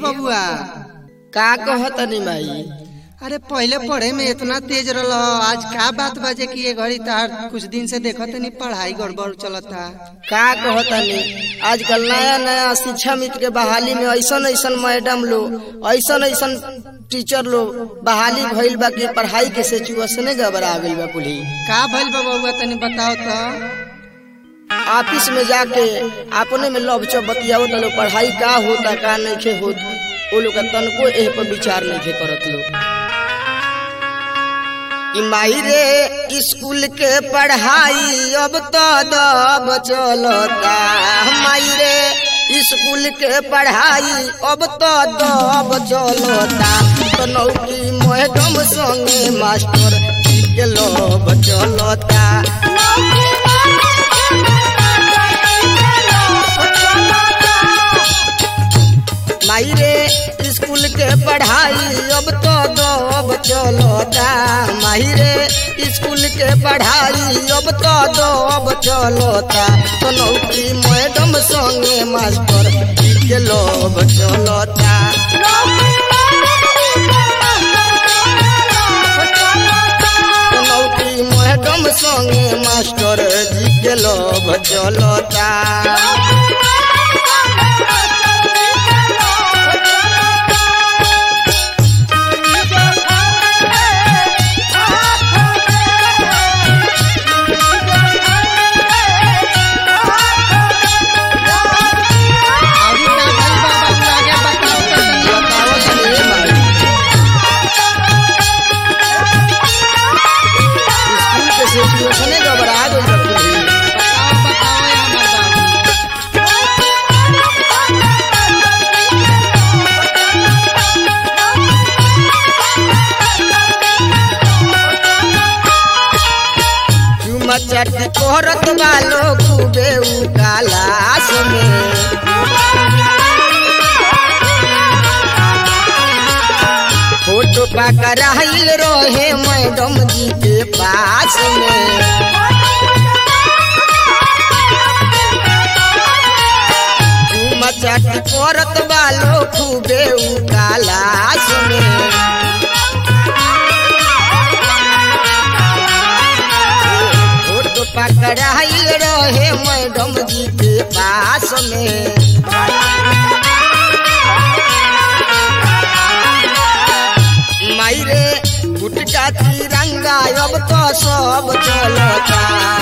बबुआ का कहतनी माई? अरे पहले पढ़े में इतना तेज रहा, आज का बात बाजे कि ये घड़ी तार कुछ दिन से देखत नहीं पढ़ाई गड़बड़ चलता। का कहतनी आजकल नया नया शिक्षा मित्र के बहाली में ऐसन ऐसन मैडम लोग ऐसन टीचर लोग बहाली भइल बा कि पढ़ाई के सिचुएशन गड़बड़ा गइल बा। पुली का भइल बा बबुआ तनी बताओ तो। ऑफिस में जाके अपने में लव बतियाओ तो लोग पढ़ाई का होता का नहीं होत, वो लोग तनको एह पर विचार नहीं करत लोग। माई रे स्कूल के पढ़ाई अब तो दब चलता, माई रे स्कूल के पढ़ाई अब तो दब चलता, तो नौकी मैडम संगे मास्टर के लब चलता। माई रे स्कूल के पढ़ाई अब तो दब चलता, माई रे स्कूल के पढ़ाई अब तो दब चलता, तो नौकरी मैडम संगे मास्टर के लब चलता। नौकरी मैडम संगे मास्टर जी के लब चलता। चट कोरत वालो खूबे उकालास में, फोटो पकड़ाइल रहे मैडम जी के पास में। चट कोरत वालो खूबे उकालास में, पकड़ाइल रहे मैडम जी के पास में। माई रे गुटका तिरंगा अब तो सब चलता,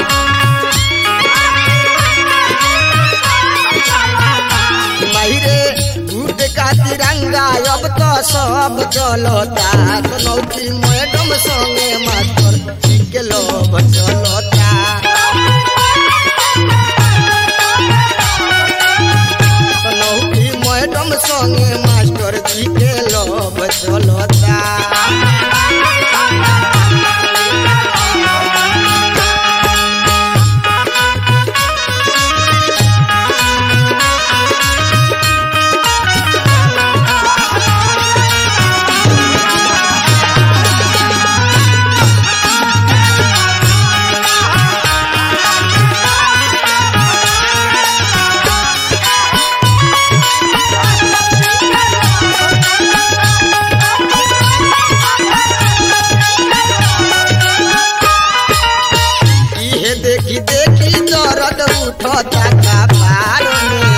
माई रे गुटका तिरंगा अब तो सब चलता, तो नौकरी मैडम संगे मास्टर के लब चलता। मैडम संगे मास्टर जी के लब चलता। देखी देखी दर्द उठता कपार में,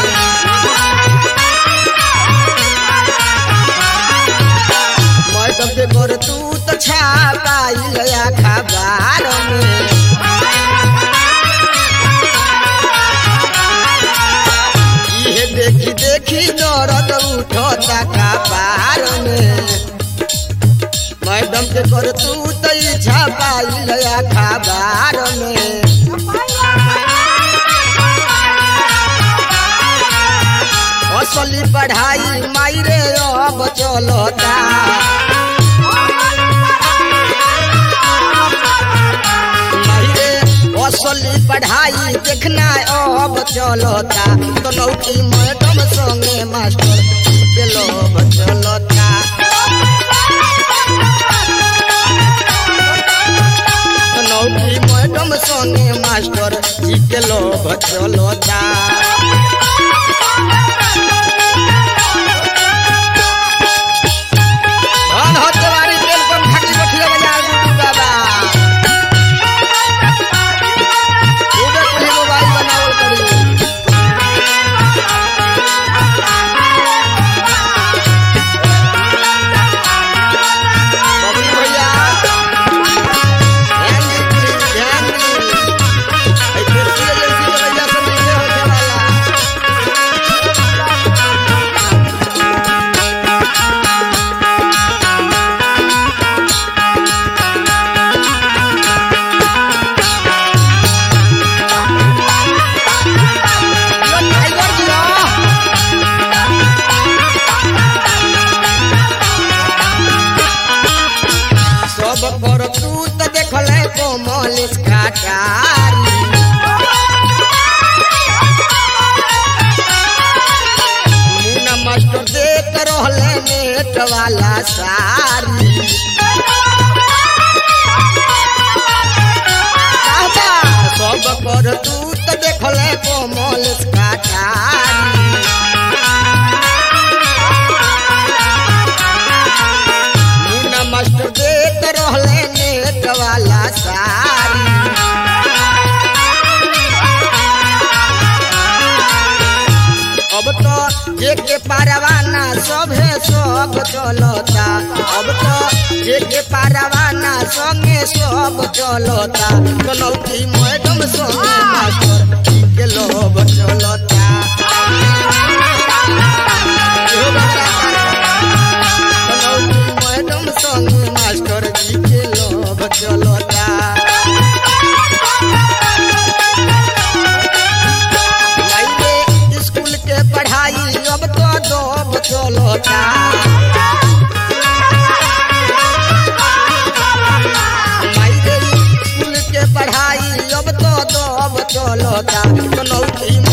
मैडम के कर तू तो छापाइल अखबार में। ये देखी देखी दर्द उठता कपार में, मैडम के कर तू तो छापाइल अखबार में। असली पढ़ाई माई रे अब चलता, माई रे असली पढ़ाई देखना अब चलता, तो नौकरी मैडम संगे मास्टर के लब चलता। नौकरी मैडम संगे मास्टर जी के लब चलता। कॉलेज कटारी मुन्ना मास्टर देत रहले नेट वाला सारी सब कर तू तो देखले कोमल कटारी मुन्ना मास्टर देत रहले नेट वाला सारी अब तो जेके पारवाना सभे सब चलता अब तो जेके पारवाना संगे सब चलता कनौती मैडम संगे मास्टर के लोभ चलता कनौती मैडम संगे मास्टर जी के लोभ चलता स्कूल के पढ़ाई अब तो दब चलता स्कूल के पढ़ाई अब तो दब चलता कनौती